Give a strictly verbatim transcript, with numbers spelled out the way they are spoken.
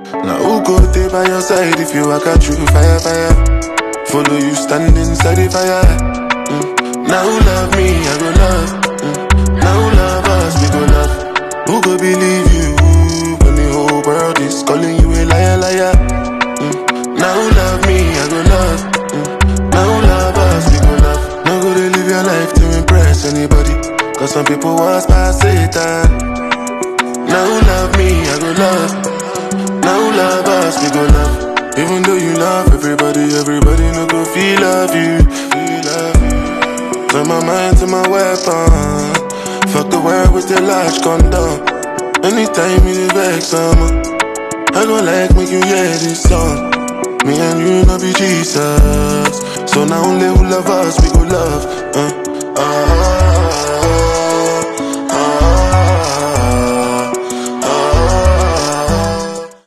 Now who go there by your side if you walk out through fire, fire? Follow you stand inside the fire. Mm. Now who love me, I go love. Mm. Now who love us, we go love. Who go believe you when the whole world is calling you a liar, liar? Mm. Now who love me, I go love. Mm. Now who love us, we go love. Now go to live your life to impress anybody, cause some people was past Satan. Now who love me, I go love. Now who love us, we go love. Even though you love everybody, everybody no go feel love you, feel love you. Turn my mind to my weapon. Fuck the world with the large condom. Anytime you vex someone, I go like make you hear this song. Me and you no be Jesus, so now only who love us, we go love. Uh, uh.